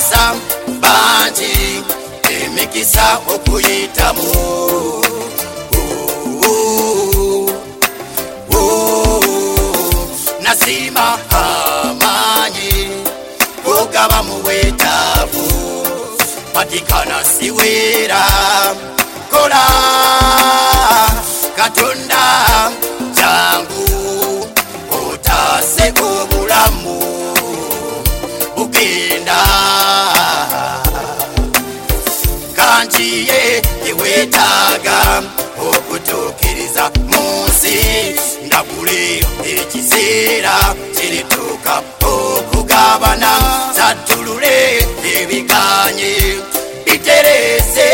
abasa bangi emikisa okuyitamu nasima amanyi ogaba mu bwetaavu patikana siwera kola Katonda jangu otase obulamu bugenda kanjiye ewetaaga okutuukiriza munsi ndagule ekiseera kirituuka okugabana sattulule ebiganye biterese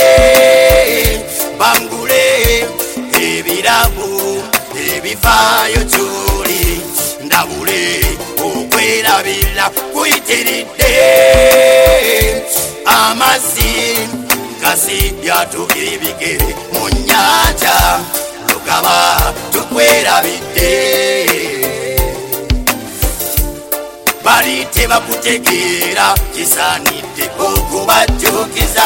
bangule ebirabu ebifaayo kyoli ndabule okwerabira kuyitiridde amazzi kasi byatu ebigere mu nnyanja lugaba tukwerabidde bali tebakutegeera kisaanidde okubajjukiza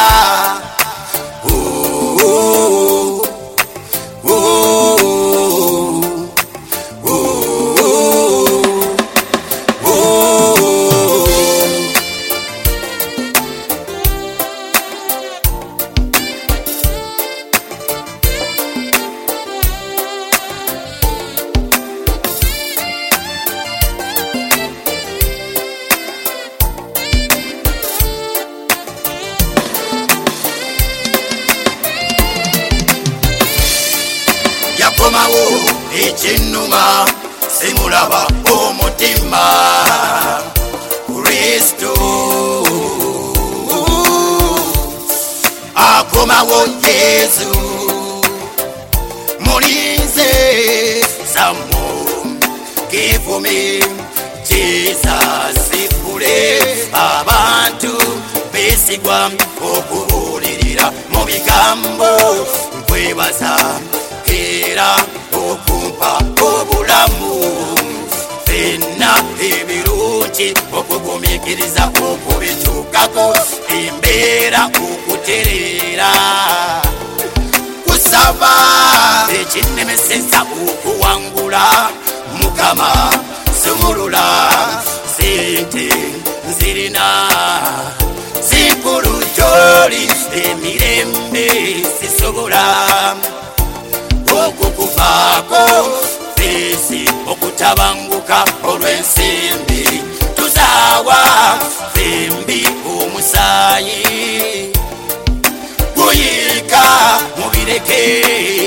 yakomawo ekinnuma simulaba omutima Kristo akomawo Yesu mulinze samo give me Jesus ifule abantu besigwa okubuulirira mu bigambo nkwebaza era okumpa obulamu fenna ebirungi okugumikiriza okubituukako embeera okutereera kusaba ekinnemeseza okuwangula mukama sumulula sente nzirina zinkulu gyoli emirembe sisobola okukuvaako fesi okutabanguka olw'ensimbi tuzaawa fembi omusaayi guyika mubireke